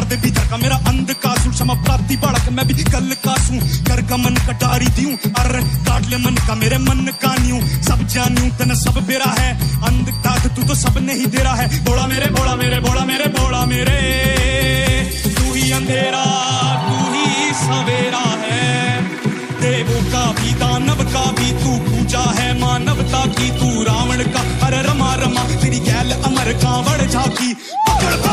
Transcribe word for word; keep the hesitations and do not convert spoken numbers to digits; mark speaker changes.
Speaker 1: दे भीतर का मेरा अंध का सुन क्षमा प्राप्ति बालक मैं भी कल का सूं कर गमन कटारी दियूं अर काट ले मन का मेरे मन का न्यू सब जानूं तन सब बेरा है अंध ताक तू तो सब नहीं दे रहा है बोला मेरे बोला मेरे बोला मेरे बोला मेरे तू ही अंधेरा तू ही सवेरा है देवों का भी दानव का भी तू पूजा है मानवता की तू रावण का अरे रमा रमा तेरी गैल अमर कांवड़ झाकी पकड़